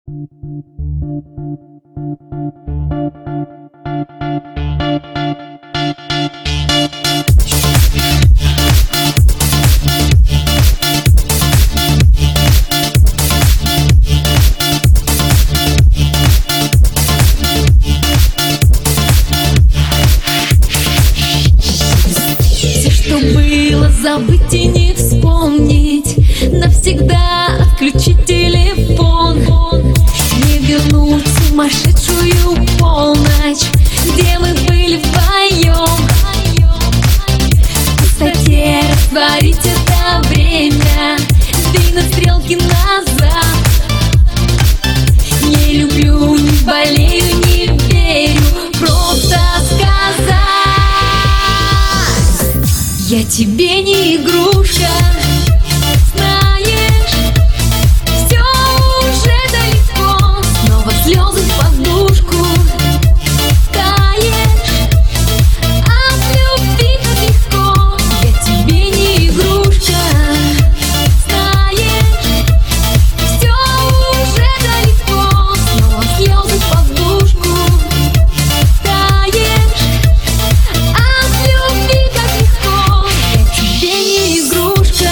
Забыть и не вспомнить, навсегда отключить телефон, не вернуть сумасшедшую полночь, где мы были вдвоем. В пустоте растворить это время, двинуть стрелки назад. Не люблю, не болею, не верю, просто сказать: я тебе не игрушка, знаешь, все уже далеко. Снова слезы в подушку, таешь, от любви так легко. Я тебе не игрушка, знаешь, все уже далеко. Снова слезы в подушку, таешь, от любви так легко. Тебе не игрушка.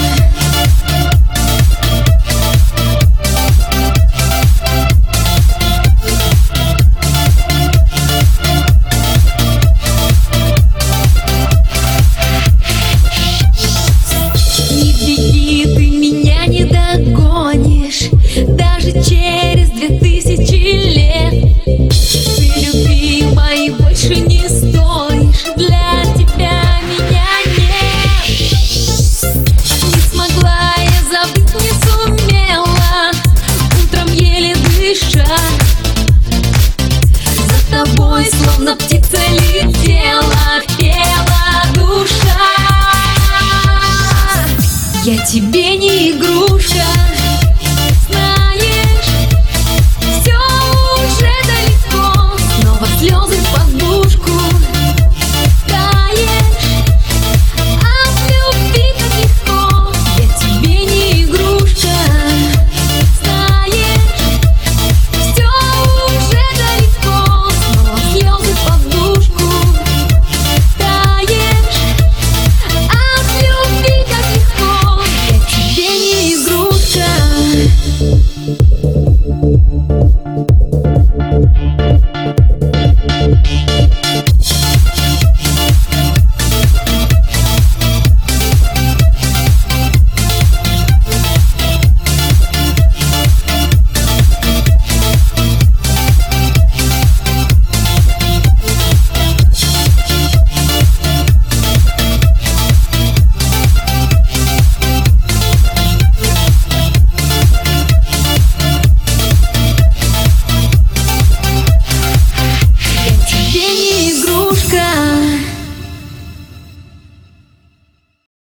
Не беги, ты меня не догонишь, даже через 2000 лет. Ты, любимая, больше не стоишь, для тебя меня нет. Не смогла я забыть, не сумела, утром еле дыша. За тобой словно птица летела, пела душа. Я тебе не игрушка, знаешь, все уже далеко. Снова слезы в подушку, таешь, от любви так легко. Я тебе не игрушка, знаешь, все уже далеко. Снова слезы в подушку, таешь, от любви так легко. Я тебе не игрушка.